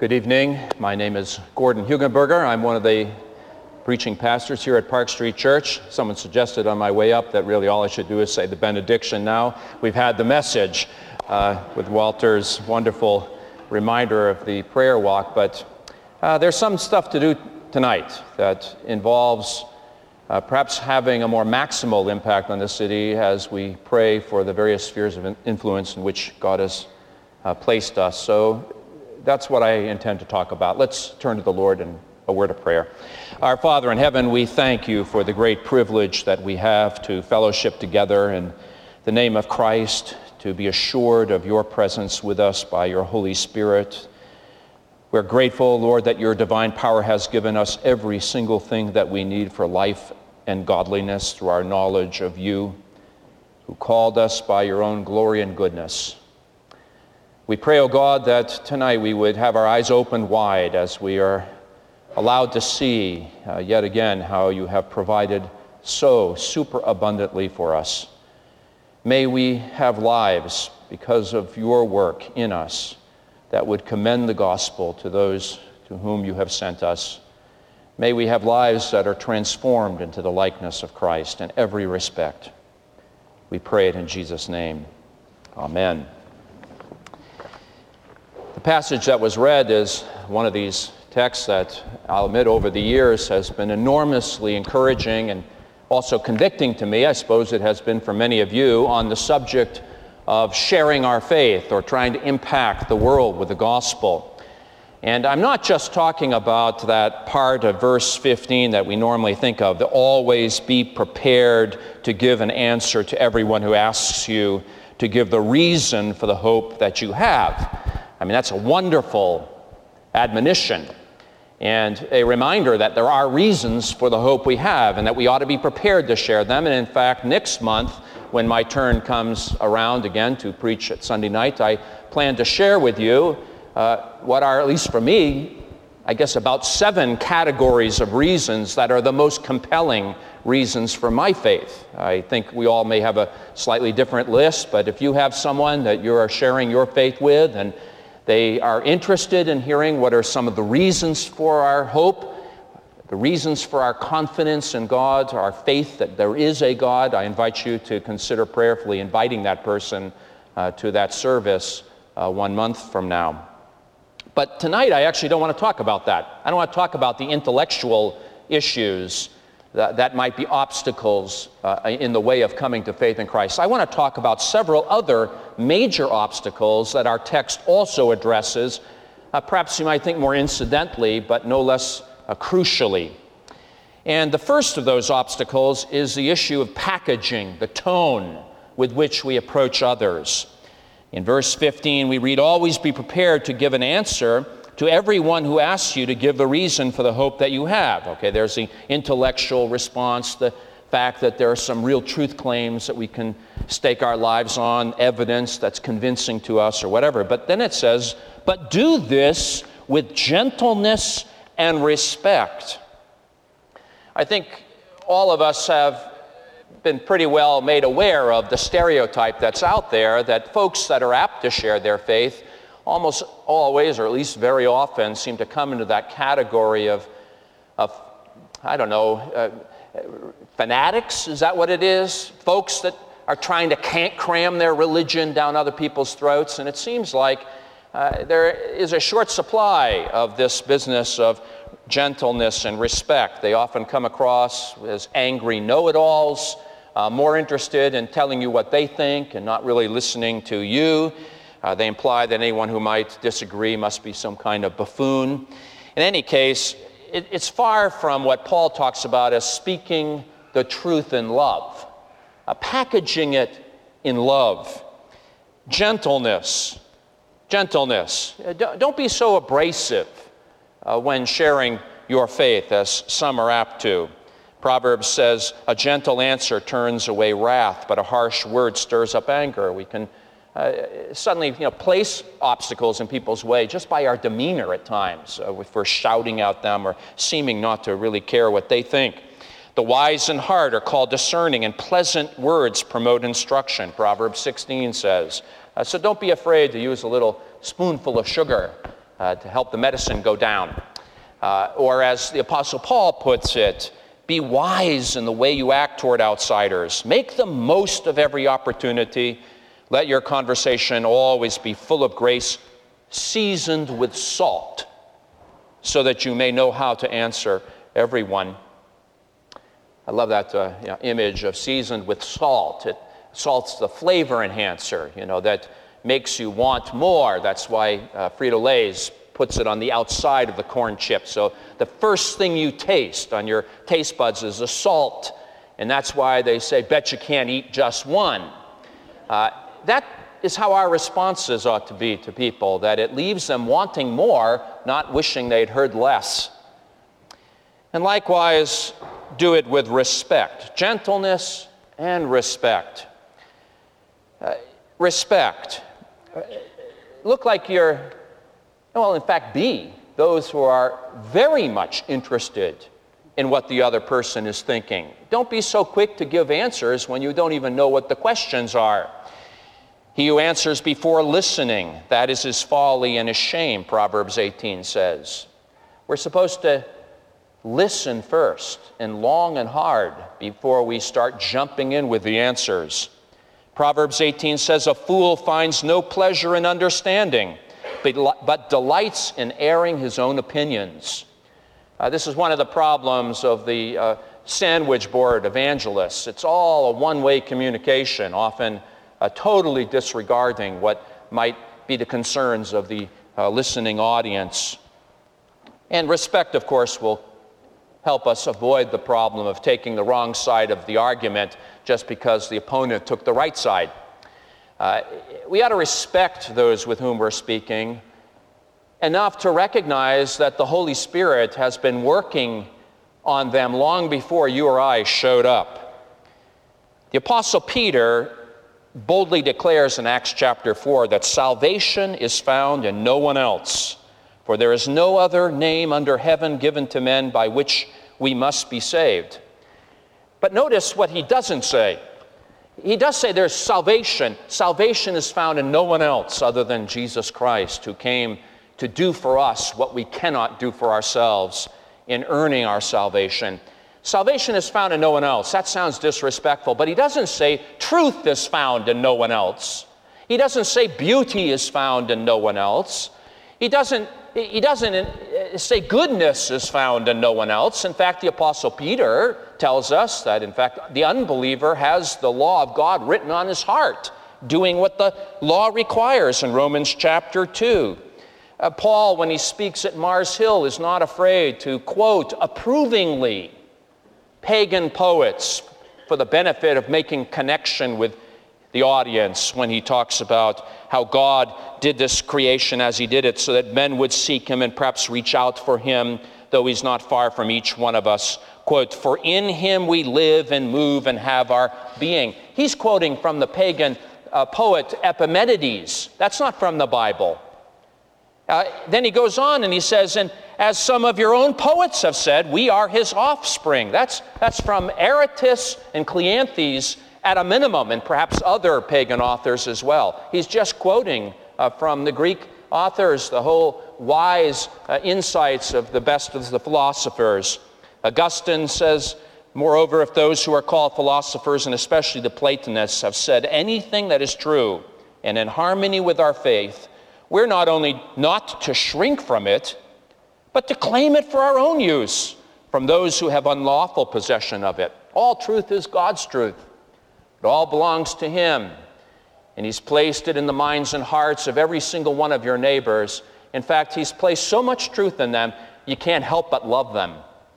Good evening. My name is Gordon Hugenberger. I'm one of the preaching pastors here at Park Street Church. Someone suggested on my way up that really all I should do is say the benediction now. We've had the message with Walter's wonderful reminder of the prayer walk, but there's some stuff to do tonight that involves perhaps having a more maximal impact on the city as we pray for the various spheres of influence in which God has placed us. So that's what I intend to talk about. Let's turn to the Lord in a word of prayer. Our Father in heaven, we thank you for the great privilege that we have to fellowship together in the name of Christ, to be assured of your presence with us by your Holy Spirit. We're grateful, Lord, that your divine power has given us every single thing that we need for life and godliness through our knowledge of you, who called us by your own glory and goodness. We pray, O God, that tonight we would have our eyes opened wide as we are allowed to see yet again how you have provided so super abundantly for us. May we have lives because of your work in us that would commend the gospel to those to whom you have sent us. May we have lives that are transformed into the likeness of Christ in every respect. We pray it in Jesus' name. Amen. The passage that was read is one of these texts that I'll admit over the years has been enormously encouraging and also convicting to me. I suppose it has been for many of you on the subject of sharing our faith or trying to impact the world with the gospel. And I'm not just talking about that part of verse 15 that we normally think of, to always be prepared to give an answer to everyone who asks you to give the reason for the hope that you have. I mean, that's a wonderful admonition and a reminder that there are reasons for the hope we have and that we ought to be prepared to share them. And in fact, next month, when my turn comes around again to preach at Sunday night, I plan to share with you what are, at least for me, I guess about 7 categories of reasons that are the most compelling reasons for my faith. I think we all may have a slightly different list, but if you have someone that you are sharing your faith with and they are interested in hearing what are some of the reasons for our hope, the reasons for our confidence in God, our faith that there is a God, I invite you to consider prayerfully inviting that person to that service 1 month from now. But tonight I actually don't want to talk about that. I don't want to talk about the intellectual issues that might be obstacles in the way of coming to faith in Christ. I want to talk about several other major obstacles that our text also addresses, perhaps you might think more incidentally, but no less crucially. And the first of those obstacles is the issue of packaging, the tone with which we approach others. In verse 15, we read, "Always be prepared to give an answer to everyone who asks you to give the reason for the hope that you have." Okay, there's the intellectual response, the fact that there are some real truth claims that we can stake our lives on, evidence that's convincing to us or whatever. But then it says, "But do this with gentleness and respect." I think all of us have been pretty well made aware of the stereotype that's out there that folks that are apt to share their faith almost always, or at least very often, seem to come into that category of I don't know, fanatics, is that what it is? Folks that are trying to can't cram their religion down other people's throats, and it seems like there is a short supply of this business of gentleness and respect. They often come across as angry know-it-alls, more interested in telling you what they think and not really listening to you. They imply that anyone who might disagree must be some kind of buffoon. In any case, it's far from what Paul talks about as speaking the truth in love, packaging it in love. Gentleness. Don't be so abrasive when sharing your faith as some are apt to. Proverbs says, "A gentle answer turns away wrath, but a harsh word stirs up anger." We can suddenly place obstacles in people's way just by our demeanor at times, if we're shouting at them or seeming not to really care what they think. The wise in heart are called discerning, and pleasant words promote instruction, Proverbs 16 says. So don't be afraid to use a little spoonful of sugar to help the medicine go down. Or as the Apostle Paul puts it, be wise in the way you act toward outsiders. Make the most of every opportunity. Let your conversation always be full of grace, seasoned with salt, so that you may know how to answer everyone. I love that image of seasoned with salt. Salt's the flavor enhancer, that makes you want more. That's why Frito-Lay's puts it on the outside of the corn chip. So the first thing you taste on your taste buds is the salt. And that's why they say, bet you can't eat just one. That is how our responses ought to be to people, that it leaves them wanting more, not wishing they'd heard less. And likewise, do it with respect, gentleness and respect. Respect. Look like you're, in fact, be those who are very much interested in what the other person is thinking. Don't be so quick to give answers when you don't even know what the questions are. He who answers before listening, that is his folly and his shame, Proverbs 18 says. We're supposed to listen first and long and hard before we start jumping in with the answers. Proverbs 18 says, a fool finds no pleasure in understanding, but delights in airing his own opinions. This is one of the problems of the sandwich board evangelists. It's all a one-way communication, often totally disregarding what might be the concerns of the listening audience. And respect, of course, will help us avoid the problem of taking the wrong side of the argument just because the opponent took the right side. We ought to respect those with whom we're speaking enough to recognize that the Holy Spirit has been working on them long before you or I showed up. The Apostle Peter boldly declares in Acts chapter 4 that salvation is found in no one else, for there is no other name under heaven given to men by which we must be saved. But notice what he doesn't say. He does say there's salvation. Salvation is found in no one else other than Jesus Christ, who came to do for us what we cannot do for ourselves in earning our salvation. Salvation is found in no one else. That sounds disrespectful, but he doesn't say truth is found in no one else. He doesn't say beauty is found in no one else. He doesn't say goodness is found in no one else. In fact, the Apostle Peter tells us that, in fact, the unbeliever has the law of God written on his heart, doing what the law requires in Romans chapter 2. Paul, when he speaks at Mars Hill, is not afraid to quote approvingly pagan poets for the benefit of making connection with the audience when he talks about how God did this creation as he did it so that men would seek him and perhaps reach out for him, though he's not far from each one of us. Quote, for in him we live and move and have our being. He's quoting from the pagan poet Epimenides. That's not from the Bible. Then he goes on and he says, and as some of your own poets have said, we are his offspring. That's from Aratus and Cleanthes at a minimum, and perhaps other pagan authors as well. He's just quoting from the Greek authors, the whole wise insights of the best of the philosophers. Augustine says, moreover, if those who are called philosophers, and especially the Platonists, have said anything that is true and in harmony with our faith, we're not only not to shrink from it, but to claim it for our own use from those who have unlawful possession of it. All truth is God's truth. It all belongs to him. And he's placed it in the minds and hearts of every single one of your neighbors. In fact, he's placed so much truth in them, you can't help but love them.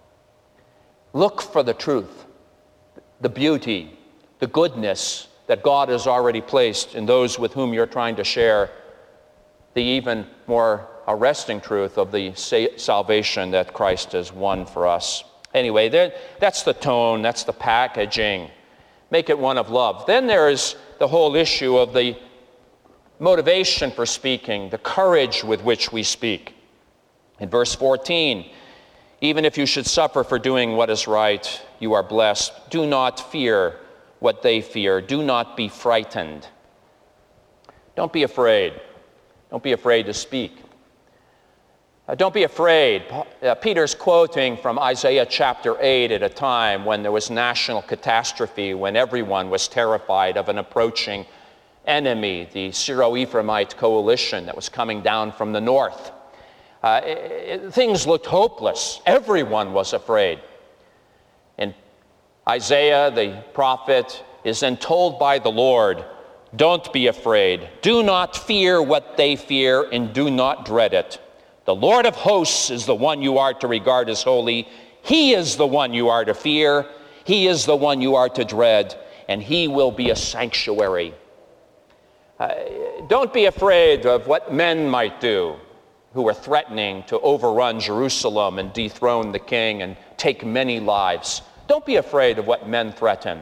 Look for the truth, the beauty, the goodness that God has already placed in those with whom you're trying to share the even more arresting truth of the salvation that Christ has won for us. Anyway, that's the tone, that's the packaging. Make it one of love. Then there is the whole issue of the motivation for speaking, the courage with which we speak. In verse 14, even if you should suffer for doing what is right, you are blessed. Do not fear what they fear. Do not be frightened. Don't be afraid. Don't be afraid to speak. Don't be afraid. Peter's quoting from Isaiah chapter 8 at a time when there was national catastrophe, when everyone was terrified of an approaching enemy, the Syro-Ephraimite coalition that was coming down from the north. Things looked hopeless. Everyone was afraid. And Isaiah, the prophet, is then told by the Lord, don't be afraid. Do not fear what they fear, and do not dread it. The Lord of hosts is the one you are to regard as holy. He is the one you are to fear. He is the one you are to dread, and he will be a sanctuary. Don't be afraid of what men might do who are threatening to overrun Jerusalem and dethrone the king and take many lives. Don't be afraid of what men threaten.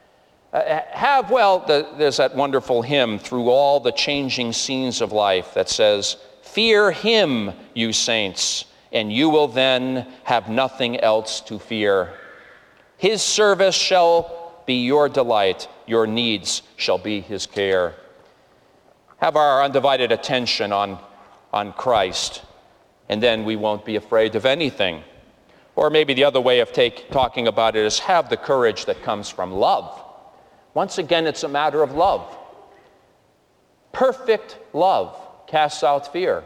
There's that wonderful hymn, Through All the Changing Scenes of Life, that says, fear him, you saints, and you will then have nothing else to fear. His service shall be your delight, your needs shall be his care. Have our undivided attention on Christ, and then we won't be afraid of anything. Or maybe the other way of talking about it is have the courage that comes from love. Once again, it's a matter of love. Perfect love casts out fear.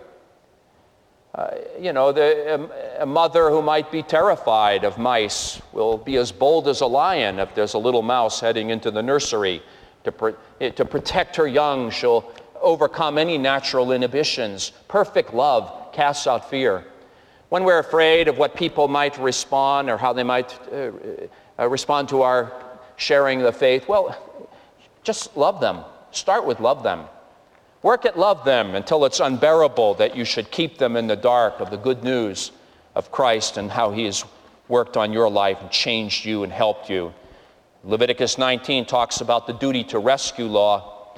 A mother who might be terrified of mice will be as bold as a lion if there's a little mouse heading into the nursery. To protect her young, she'll overcome any natural inhibitions. Perfect love casts out fear. When we're afraid of what people might respond or how they might respond to our sharing the faith, well, just love them. Start with love them. Work at love them until it's unbearable that you should keep them in the dark of the good news of Christ and how he has worked on your life and changed you and helped you. Leviticus 19 talks about the duty to rescue law.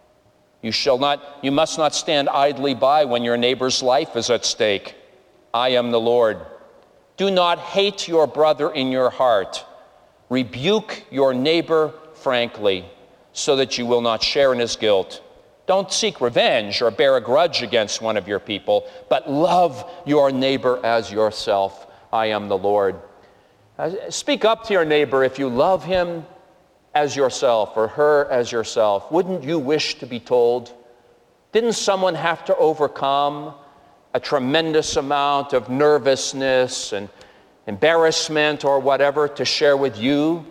You must not stand idly by when your neighbor's life is at stake. I am the Lord. Do not hate your brother in your heart. Rebuke your neighbor frankly, so that you will not share in his guilt. Don't seek revenge or bear a grudge against one of your people, but love your neighbor as yourself. I am the Lord. Speak up to your neighbor if you love him as yourself or her as yourself. Wouldn't you wish to be told? Didn't someone have to overcome a tremendous amount of nervousness and embarrassment or whatever to share with you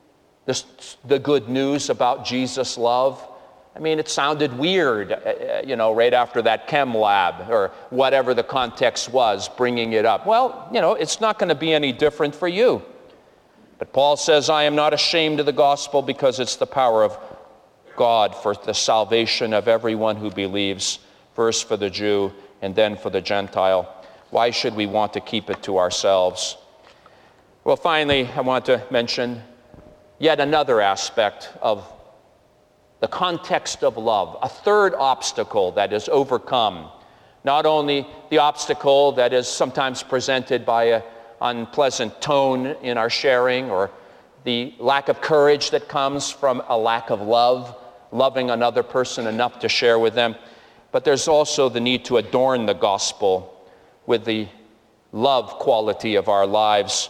the good news about Jesus' love? I mean, it sounded weird, right after that chem lab or whatever the context was, bringing it up. Well, it's not going to be any different for you. But Paul says, I am not ashamed of the gospel because it's the power of God for the salvation of everyone who believes, first for the Jew and then for the Gentile. Why should we want to keep it to ourselves? Well, finally, I want to mention yet another aspect of the context of love, a third obstacle that is overcome. Not only the obstacle that is sometimes presented by an unpleasant tone in our sharing or the lack of courage that comes from a lack of love, loving another person enough to share with them, but there's also the need to adorn the gospel with the love quality of our lives.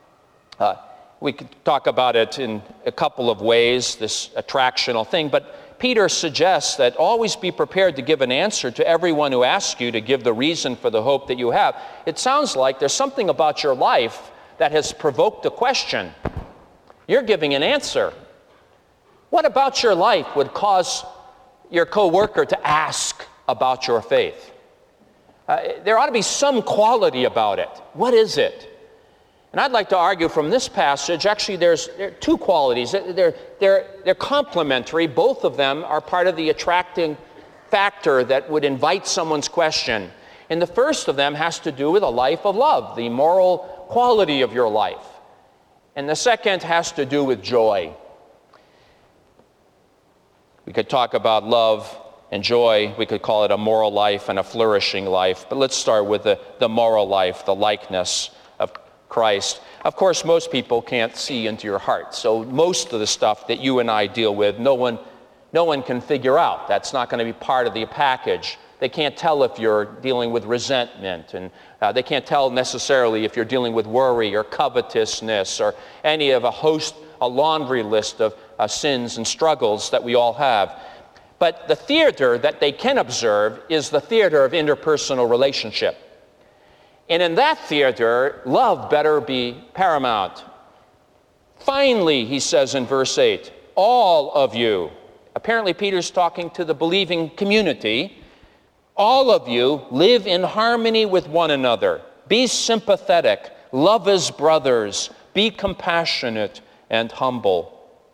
We could talk about it in a couple of ways, this attractional thing, but Peter suggests that always be prepared to give an answer to everyone who asks you to give the reason for the hope that you have. It sounds like there's something about your life that has provoked a question. You're giving an answer. What about your life would cause your coworker to ask about your faith? There ought to be some quality about it. What is it? And I'd like to argue from this passage, actually there are two qualities. They're complementary. Both of them are part of the attracting factor that would invite someone's question. And the first of them has to do with a life of love, the moral quality of your life. And the second has to do with joy. We could talk about love and joy. We could call it a moral life and a flourishing life. But let's start with the moral life, the likeness of Christ. Of course, most people can't see into your heart. So most of the stuff that you and I deal with, no one can figure out. That's not going to be part of the package. They can't tell if you're dealing with resentment, and they can't tell necessarily if you're dealing with worry or covetousness or any of a laundry list of sins and struggles that we all have. But the theater that they can observe is the theater of interpersonal relationship. And in that theater, love better be paramount. Finally, he says in verse 8, all of you, apparently Peter's talking to the believing community, all of you live in harmony with one another. Be sympathetic, love as brothers, be compassionate and humble.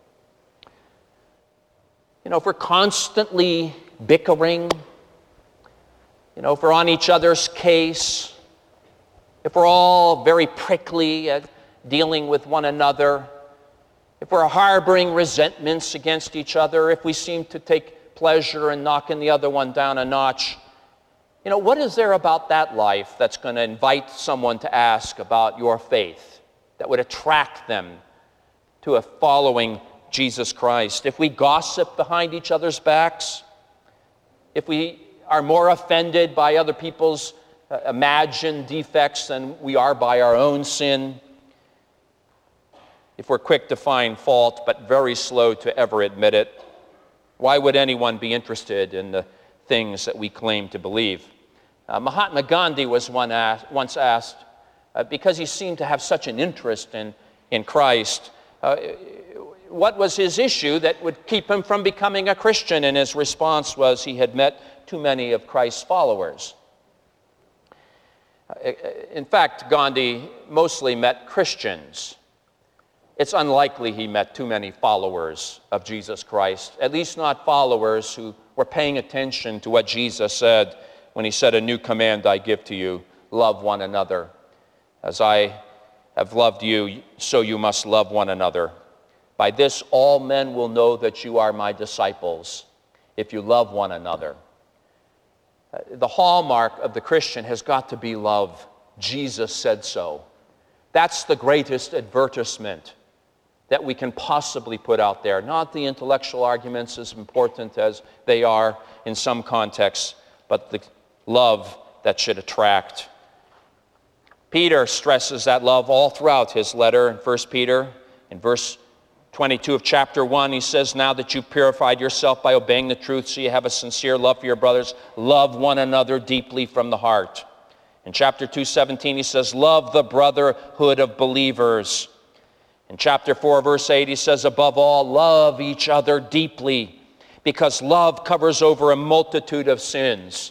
If we're constantly bickering, if we're on each other's case, if we're all very prickly at dealing with one another, if we're harboring resentments against each other, if we seem to take pleasure in knocking the other one down a notch, what is there about that life that's going to invite someone to ask about your faith, that would attract them to a following Jesus Christ? If we gossip behind each other's backs, if we are more offended by other people's imagined defects than we are by our own sin, if we're quick to find fault but very slow to ever admit it, why would anyone be interested in the things that we claim to believe? Mahatma Gandhi was once asked, because he seemed to have such an interest in Christ, what was his issue that would keep him from becoming a Christian? And his response was he had met too many of Christ's followers. In fact, Gandhi mostly met Christians. It's unlikely he met too many followers of Jesus Christ, at least not followers who were paying attention to what Jesus said when he said, "A new command I give to you, love one another. As I have loved you, so you must love one another. By this all men will know that you are my disciples, if you love one another." The hallmark of the Christian has got to be love. Jesus said so. That's the greatest advertisement that we can possibly put out there. Not the intellectual arguments, as important as they are in some contexts, but the love that should attract. Peter stresses that love all throughout his letter in 1 Peter. In verse 22 of chapter 1, he says, "Now that you've purified yourself by obeying the truth, so you have a sincere love for your brothers, love one another deeply from the heart." In chapter 2:17, he says, "Love the brotherhood of believers." In chapter 4, verse 8, he says, "Above all, love each other deeply, because love covers over a multitude of sins."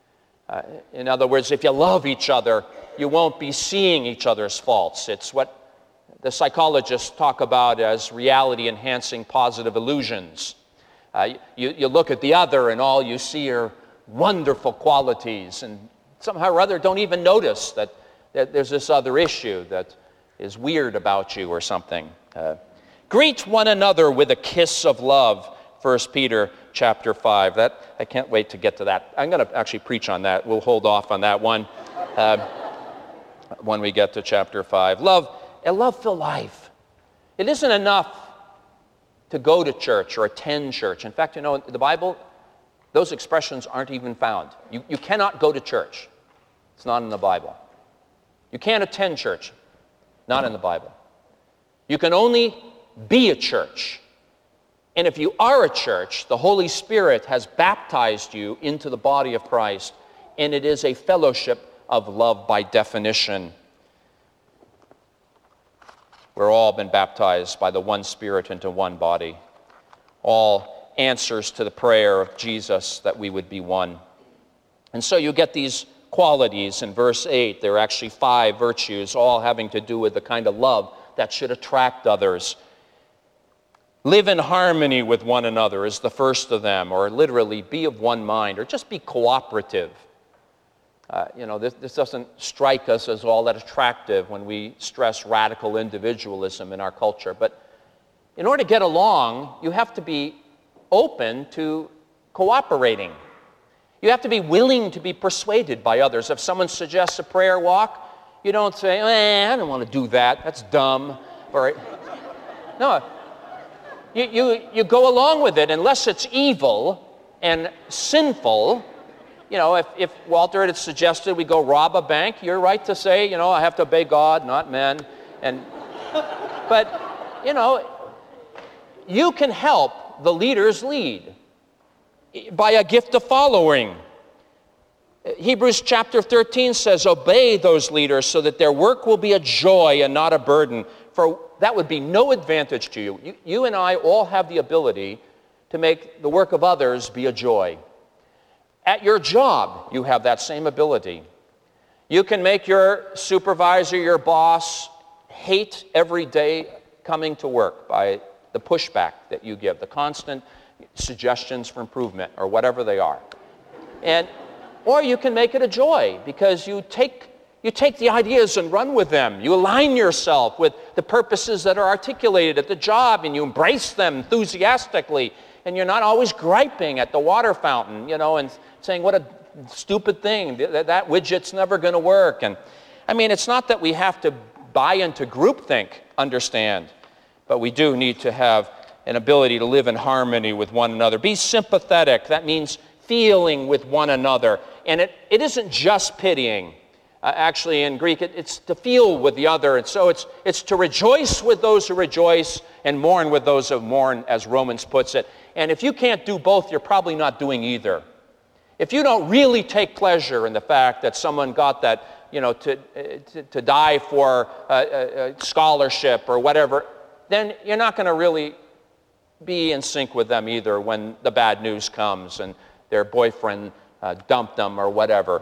In other words, if you love each other, you won't be seeing each other's faults. It's what the psychologists talk about as reality-enhancing positive illusions. You look at the other and all you see are wonderful qualities, and somehow or other don't even notice that there's this other issue that is weird about you or something. Greet one another with a kiss of love, 1 Peter chapter 5. I can't wait to get to that. I'm going to actually preach on that. We'll hold off on that one when we get to chapter 5. A love-filled life. It isn't enough to go to church or attend church. In fact, in the Bible, those expressions aren't even found. You cannot go to church. It's not in the Bible. You can't attend church. Not in the Bible. You can only be a church. And if you are a church, the Holy Spirit has baptized you into the body of Christ, and it is a fellowship of love by definition. We're all been baptized by the one Spirit into one body. All answers to the prayer of Jesus that we would be one. And so you get these qualities in verse 8. There are actually 5 virtues, all having to do with the kind of love that should attract others. Live in harmony with one another is the first of them, or literally be of one mind, or just be cooperative. This doesn't strike us as all that attractive when we stress radical individualism in our culture. But in order to get along, you have to be open to cooperating. You have to be willing to be persuaded by others. If someone suggests a prayer walk, you don't say, I don't want to do that. That's dumb. No. You go along with it unless it's evil and sinful. if Walter had suggested we go rob a bank, you're right to say, I have to obey God, not men. But, you can help the leaders lead by a gift of following. Hebrews chapter 13 says, obey those leaders so that their work will be a joy and not a burden. For that would be no advantage to you. You and I all have the ability to make the work of others be a joy. At your job, you have that same ability. You can make your supervisor, your boss, hate every day coming to work by the pushback that you give, the constant suggestions for improvement or whatever they are. Or you can make it a joy because you take the ideas and run with them. You align yourself with the purposes that are articulated at the job, and you embrace them enthusiastically. And you're not always griping at the water fountain, and saying, what a stupid thing, that widget's never going to work. And it's not that we have to buy into groupthink, understand, but we do need to have an ability to live in harmony with one another. Be sympathetic. That means feeling with one another. And it isn't just pitying. Actually, in Greek, it's to feel with the other. And so it's to rejoice with those who rejoice and mourn with those who mourn, as Romans puts it. And if you can't do both, you're probably not doing either. If you don't really take pleasure in the fact that someone got that, to die for a scholarship or whatever, then you're not going to really be in sync with them either when the bad news comes and their boyfriend dumped them or whatever.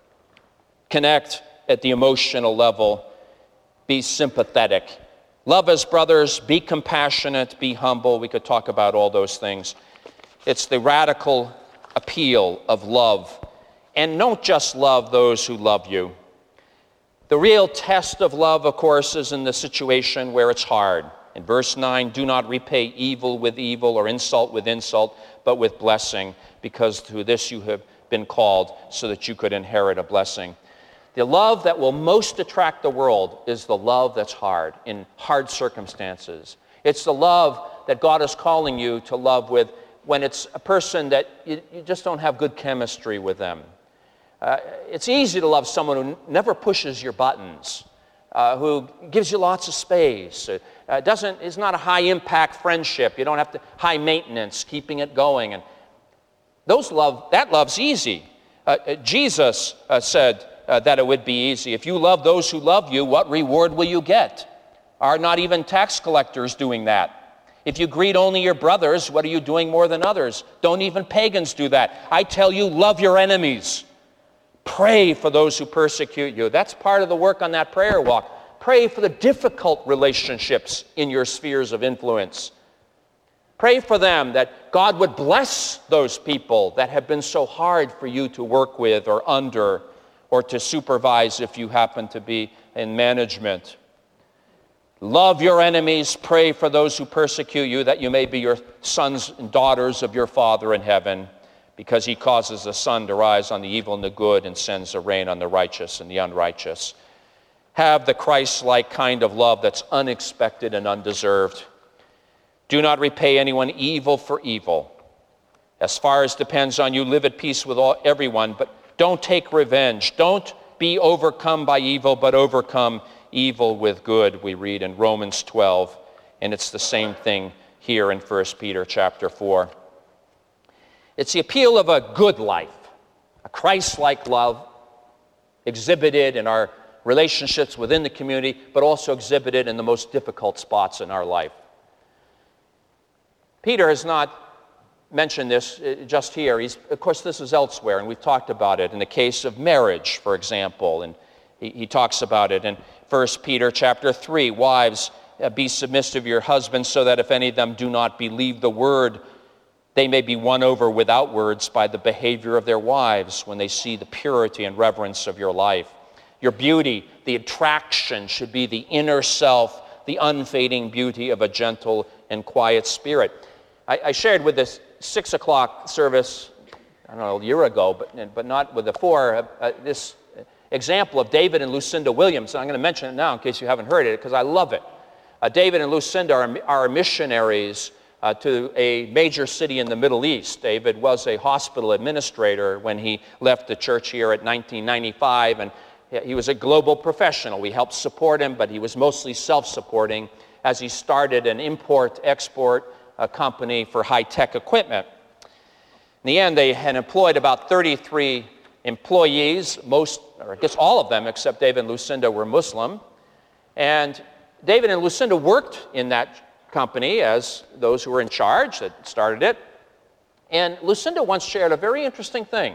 Connect at the emotional level. Be sympathetic. Love as brothers. Be compassionate. Be humble. We could talk about all those things. It's the radical appeal of love. And don't just love those who love you. The real test of love, of course, is in the situation where it's hard. In verse 9, do not repay evil with evil or insult with insult, but with blessing, because through this you have been called so that you could inherit a blessing. The love that will most attract the world is the love that's hard, in hard circumstances. It's the love that God is calling you to love with when it's a person that you just don't have good chemistry with them. It's easy to love someone who never pushes your buttons, who gives you lots of space. Is not a high-impact friendship. You don't have to high maintenance, keeping it going. And that love's easy. Jesus said that it would be easy. If you love those who love you, what reward will you get? Are not even tax collectors doing that? If you greet only your brothers, what are you doing more than others? Don't even pagans do that. I tell you, love your enemies. Pray for those who persecute you. That's part of the work on that prayer walk. Pray for the difficult relationships in your spheres of influence. Pray for them that God would bless those people that have been so hard for you to work with or under or to supervise if you happen to be in management. Love your enemies. Pray for those who persecute you, that you may be your sons and daughters of your Father in heaven, because he causes the sun to rise on the evil and the good and sends the rain on the righteous and the unrighteous. Have the Christ-like kind of love that's unexpected and undeserved. Do not repay anyone evil for evil. As far as depends on you, live at peace with everyone, but don't take revenge. Don't be overcome by evil, but overcome evil with good, we read in Romans 12. And it's the same thing here in 1 Peter chapter 4. It's the appeal of a good life, a Christ-like love exhibited in our relationships within the community, but also exhibited in the most difficult spots in our life. Peter has not mentioned this just here. Of course, this is elsewhere, and we've talked about it in the case of marriage, for example, and he talks about it in 1 Peter chapter 3. Wives, be submissive to your husbands, so that if any of them do not believe the word, they may be won over without words by the behavior of their wives when they see the purity and reverence of your life. Your beauty, the attraction, should be the inner self, the unfading beauty of a gentle and quiet spirit. I shared with this 6 o'clock service, I don't know, a year ago, but not with the 4, this example of David and Lucinda Williams. And I'm going to mention it now in case you haven't heard it, because I love it. David and Lucinda are missionaries to a major city in the Middle East. David was a hospital administrator when he left the church here at 1995, and he was a global professional. We helped support him, but he was mostly self-supporting as he started an import-export company for high-tech equipment. In the end, they had employed about 33 employees. Most, or I guess all of them, except David and Lucinda, were Muslim. And David and Lucinda worked in that company as those who were in charge that started it. And Lucinda once shared a very interesting thing.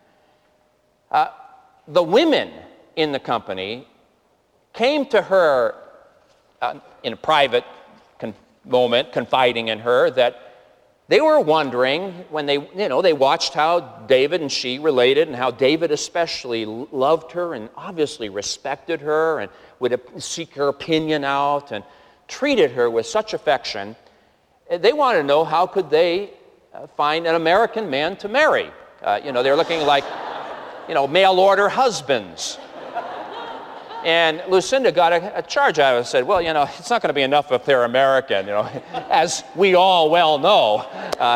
The women in the company came to her in a private moment, confiding in her that they were wondering when they watched how David and she related, and how David especially loved her and obviously respected her and would seek her opinion out and treated her with such affection. They wanted to know how could they find an American man to marry. They're looking like, mail order husbands. And Lucinda got a charge out of it and said, well, it's not going to be enough if they're American, as we all well know.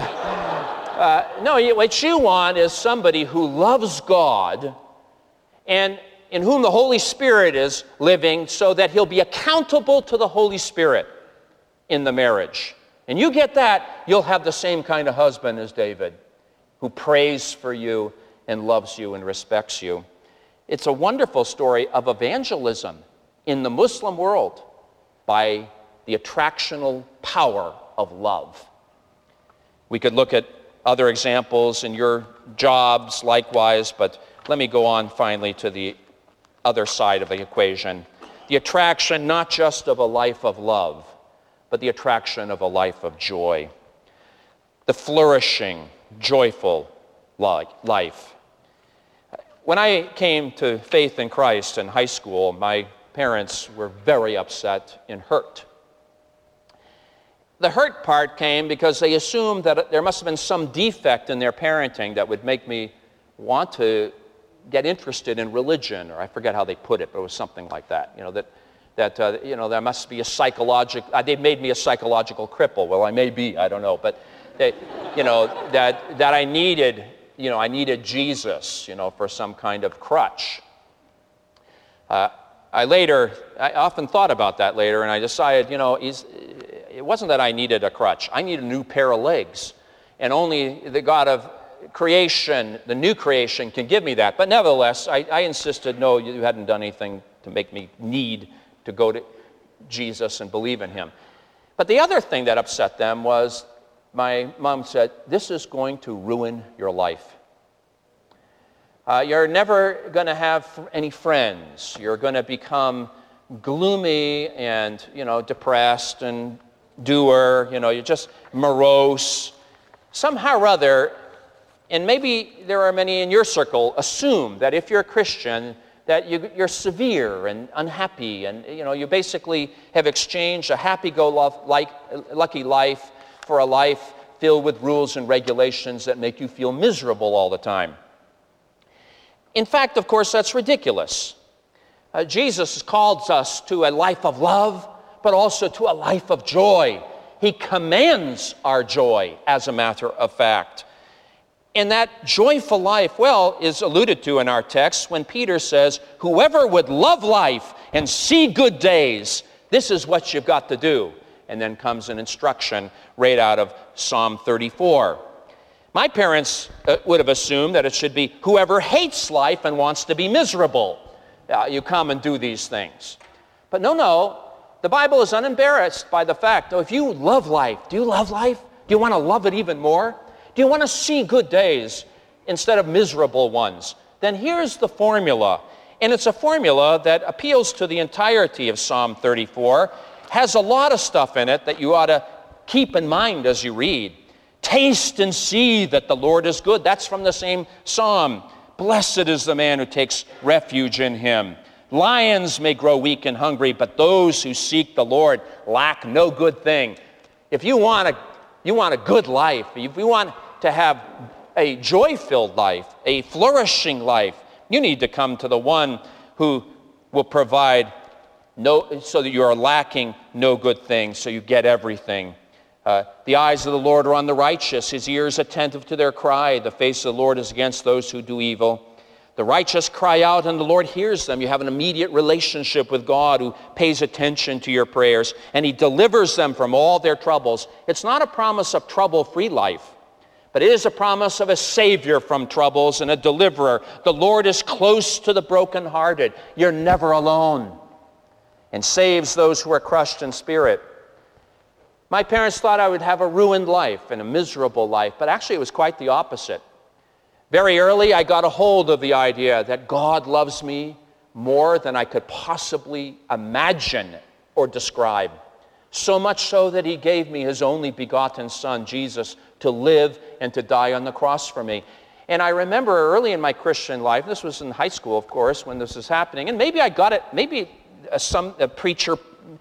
No, what you want is somebody who loves God and in whom the Holy Spirit is living, so that he'll be accountable to the Holy Spirit in the marriage. And you get that, you'll have the same kind of husband as David, who prays for you and loves you and respects you. It's a wonderful story of evangelism in the Muslim world by the attractional power of love. We could look at other examples in your jobs likewise, but let me go on finally to the other side of the equation. The attraction not just of a life of love, but the attraction of a life of joy. The flourishing, joyful life. When I came to faith in Christ in high school, my parents were very upset and hurt. The hurt part came because they assumed that there must have been some defect in their parenting that would make me want to get interested in religion, or I forget how they put it, but it was something like that. There must be a psychological. They made me a psychological cripple. Well, I may be. I don't know, but that I needed. I needed Jesus, for some kind of crutch. I often thought about that later, and I decided, it wasn't that I needed a crutch. I needed a new pair of legs, and only the God of creation, the new creation, can give me that. But nevertheless, I insisted, no, you hadn't done anything to make me need to go to Jesus and believe in him. But the other thing that upset them was my mom said, this is going to ruin your life. You're never going to have any friends. You're going to become gloomy and, depressed and dour. You're just morose. Somehow or other, and maybe there are many in your circle, assume that if you're a Christian, that you're severe and unhappy, and you basically have exchanged a happy-go-lucky life for a life filled with rules and regulations that make you feel miserable all the time. In fact, of course, that's ridiculous. Jesus calls us to a life of love, but also to a life of joy. He commands our joy, as a matter of fact. And that joyful life, is alluded to in our text when Peter says, whoever would love life and see good days, this is what you've got to do. And then comes an instruction right out of Psalm 34. My parents would have assumed that it should be whoever hates life and wants to be miserable. You come and do these things. But no, the Bible is unembarrassed by the fact, if you love life, do you love life? Do you want to love it even more? Do you want to see good days instead of miserable ones? Then here's the formula. And it's a formula that appeals to the entirety of Psalm 34. Has a lot of stuff in it that you ought to keep in mind as you read. Taste and see that the Lord is good. That's from the same psalm. Blessed is the man who takes refuge in him. Lions may grow weak and hungry, but those who seek the Lord lack no good thing. If you want a good life, if you want to have a joy-filled life, a flourishing life, you need to come to the one who will provide so that you are lacking no good thing, so you get everything The eyes of the Lord are on the righteous, his ears attentive to their cry. The face of the Lord is against those who do evil. The righteous cry out, and the Lord hears them. You have an immediate relationship with God who pays attention to your prayers, and he delivers them from all their troubles. It's not a promise of trouble-free life, but it is a promise of a Savior from troubles and a deliverer. The Lord is close to the brokenhearted. You're never alone, and saves those who are crushed in spirit. My parents thought I would have a ruined life and a miserable life, but actually it was quite the opposite. Very early, I got a hold of the idea that God loves me more than I could possibly imagine or describe. So much so that he gave me his only begotten Son, Jesus, to live and to die on the cross for me. And I remember early in my Christian life, this was in high school, of course, when this was happening, and maybe I got it, maybe a preacher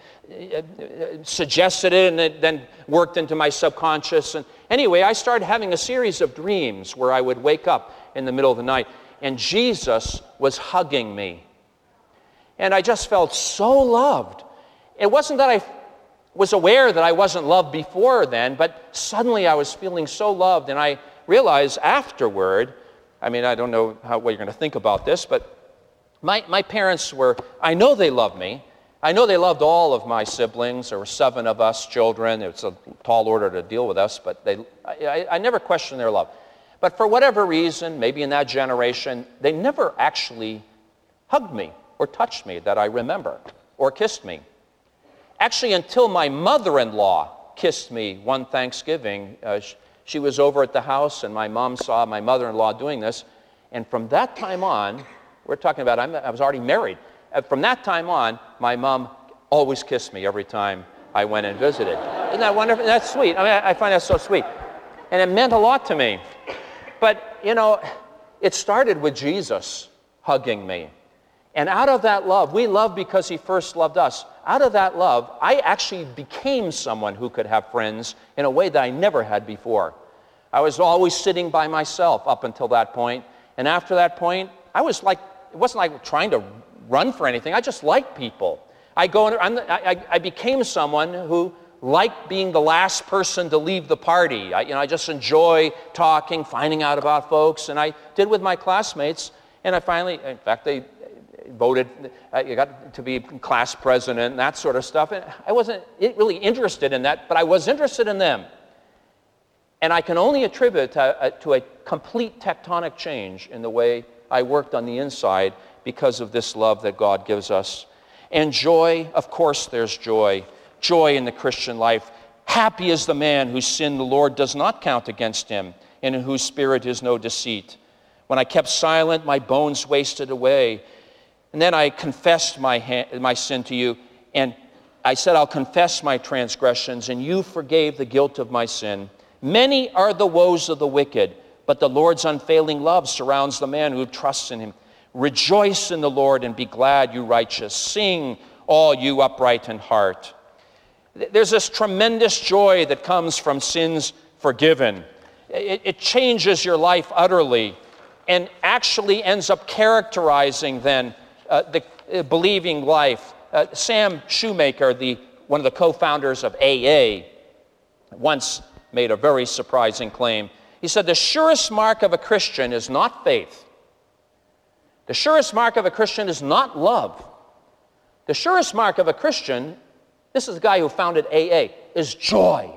suggested it and it then worked into my subconscious. And anyway, I started having a series of dreams where I would wake up in the middle of the night and Jesus was hugging me. And I just felt so loved. It wasn't that I was aware that I wasn't loved before then, but suddenly I was feeling so loved, and I realized afterward, I mean, I don't know what you're going to think about this, but my parents were, I know they loved me. I know they loved all of my siblings. There were 7 of us children. It was a tall order to deal with us, but I never questioned their love. But for whatever reason, maybe in that generation, they never actually hugged me or touched me that I remember, or kissed me. Actually, until my mother-in-law kissed me one Thanksgiving. She was over at the house, and my mom saw my mother-in-law doing this. And from that time on, we're talking about, I was already married. From that time on, my mom always kissed me every time I went and visited. Isn't that wonderful? That's sweet. I mean, I find that so sweet. And it meant a lot to me. But, you know, it started with Jesus hugging me. And out of that love, we love because he first loved us. Out of that love, I actually became someone who could have friends in a way that I never had before. I was always sitting by myself up until that point. And after that point, I was like, it wasn't like trying to run for anything. I just liked people. I became someone who liked being the last person to leave the party. I just enjoy talking, finding out about folks. And I did with my classmates. And I finally, in fact, they voted, I got to be class president and that sort of stuff. And I wasn't really interested in that, but I was interested in them. And I can only attribute it to a complete tectonic change in the way I worked on the inside because of this love that God gives us. And joy, of course there's joy. Joy in the Christian life. Happy is the man whose sin the Lord does not count against him, and in whose spirit is no deceit. When I kept silent, my bones wasted away. And then I confessed my sin to you, and I said, I'll confess my transgressions, and you forgave the guilt of my sin. Many are the woes of the wicked, but the Lord's unfailing love surrounds the man who trusts in him. Rejoice in the Lord and be glad, you righteous. Sing, all you upright in heart. There's this tremendous joy that comes from sins forgiven. It changes your life utterly and actually ends up characterizing then the believing life. Sam Shoemaker, one of the co-founders of AA, once made a very surprising claim. He said, the surest mark of a Christian is not faith. The surest mark of a Christian is not love. The surest mark of a Christian, this is the guy who founded AA, is joy.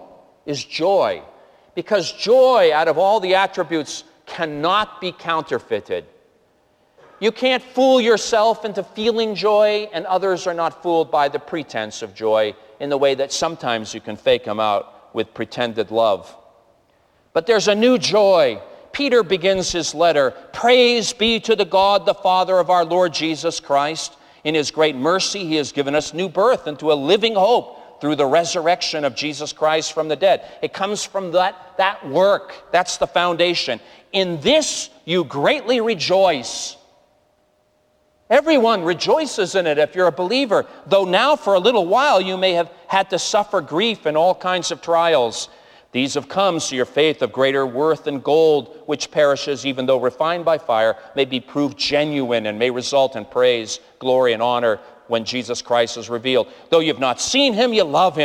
Because joy, out of all the attributes, cannot be counterfeited. You can't fool yourself into feeling joy, and others are not fooled by the pretense of joy in the way that sometimes you can fake them out with pretended love. But there's a new joy. Peter begins his letter, praise be to the God, the Father of our Lord Jesus Christ. In his great mercy, he has given us new birth into a living hope through the resurrection of Jesus Christ from the dead. It comes from that work. That's the foundation. In this you greatly rejoice. Everyone rejoices in it if you're a believer, though now for a little while you may have had to suffer grief and all kinds of trials. These have come so your faith of greater worth than gold, which perishes even though refined by fire, may be proved genuine and may result in praise, glory, and honor when Jesus Christ is revealed. Though you have not seen him, you love him.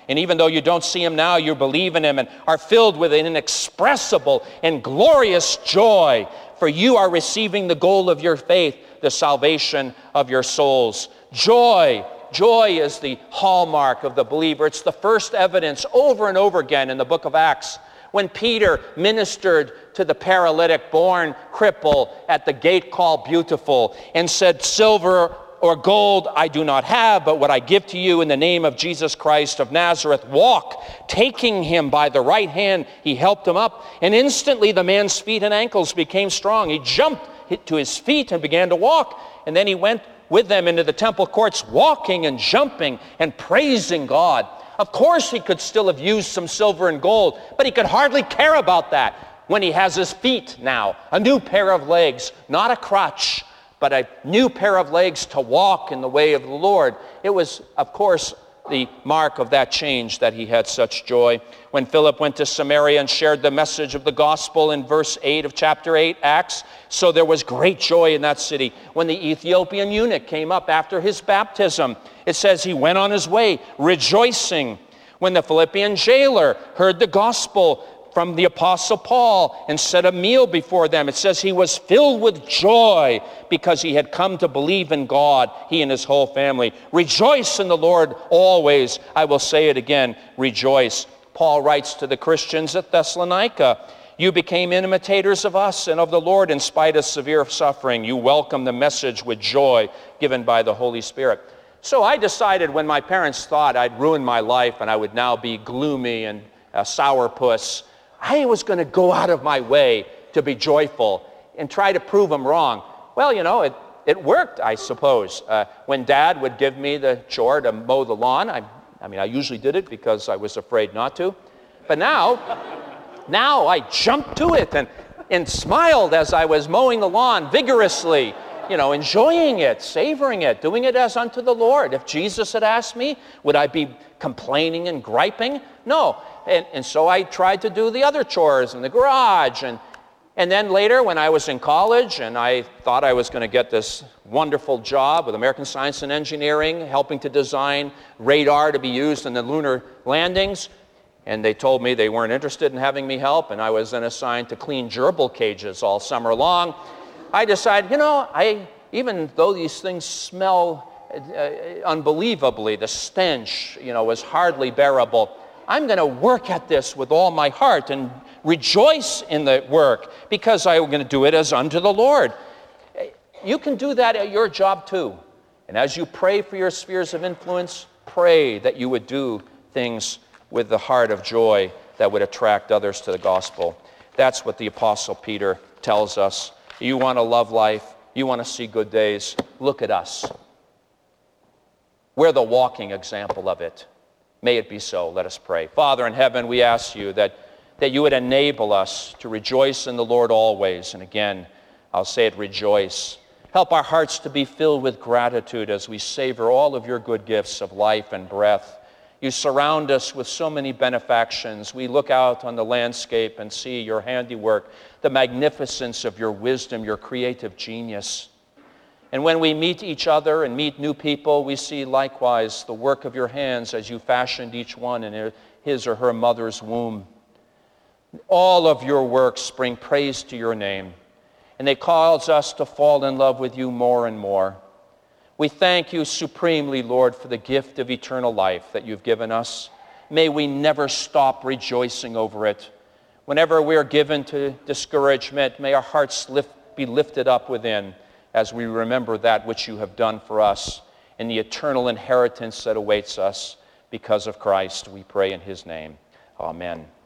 And even though you don't see him now, you believe in him and are filled with an inexpressible and glorious joy, for you are receiving the goal of your faith, the salvation of your souls. Joy. Joy is the hallmark of the believer. It's the first evidence over and over again in the book of Acts. When Peter ministered to the paralytic born cripple at the gate called Beautiful and said, silver or gold I do not have, but what I give to you in the name of Jesus Christ of Nazareth, walk. Taking him by the right hand, he helped him up, and instantly the man's feet and ankles became strong. He jumped to his feet and began to walk, and then he went with them into the temple courts, walking and jumping and praising God. Of course he could still have used some silver and gold, but he could hardly care about that when he has his feet now, a new pair of legs, not a crutch, but a new pair of legs to walk in the way of the Lord. It was, of course, the mark of that change that he had such joy. When Philip went to Samaria and shared the message of the gospel in verse 8 of chapter 8, Acts, so there was great joy in that city. When the Ethiopian eunuch came up after his baptism, it says he went on his way rejoicing. When the Philippian jailer heard the gospel from the Apostle Paul and set a meal before them, it says he was filled with joy because he had come to believe in God, he and his whole family. Rejoice in the Lord always. I will say it again, rejoice. Paul writes to the Christians at Thessalonica, you became imitators of us and of the Lord in spite of severe suffering. You welcomed the message with joy given by the Holy Spirit. So I decided when my parents thought I'd ruined my life and I would now be gloomy and a sourpuss, I was going to go out of my way to be joyful and try to prove them wrong. Well, you know, it worked, I suppose. When Dad would give me the chore to mow the lawn, I usually did it because I was afraid not to. But now I jumped to it and smiled as I was mowing the lawn vigorously, enjoying it, savoring it, doing it as unto the Lord. If Jesus had asked me, would I be complaining and griping? No. And so I tried to do the other chores in the garage. And then later when I was in college and I thought I was going to get this wonderful job with American Science and Engineering, helping to design radar to be used in the lunar landings, and they told me they weren't interested in having me help, and I was then assigned to clean gerbil cages all summer long, I decided, even though these things smell unbelievably, the stench, was hardly bearable, I'm going to work at this with all my heart and rejoice in the work because I'm going to do it as unto the Lord. You can do that at your job too. And as you pray for your spheres of influence, pray that you would do things with the heart of joy that would attract others to the gospel. That's what the Apostle Peter tells us. You want to love life, you want to see good days, look at us. We're the walking example of it. May it be so. Let us pray. Father in heaven, we ask you that you would enable us to rejoice in the Lord always. And again, I'll say it, rejoice. Help our hearts to be filled with gratitude as we savor all of your good gifts of life and breath. You surround us with so many benefactions. We look out on the landscape and see your handiwork, the magnificence of your wisdom, your creative genius. And when we meet each other and meet new people, we see likewise the work of your hands as you fashioned each one in his or her mother's womb. All of your works bring praise to your name, and they cause us to fall in love with you more and more. We thank you supremely, Lord, for the gift of eternal life that you've given us. May we never stop rejoicing over it. Whenever we are given to discouragement, may our hearts be lifted up within as we remember that which you have done for us and the eternal inheritance that awaits us because of Christ. We pray in his name. Amen.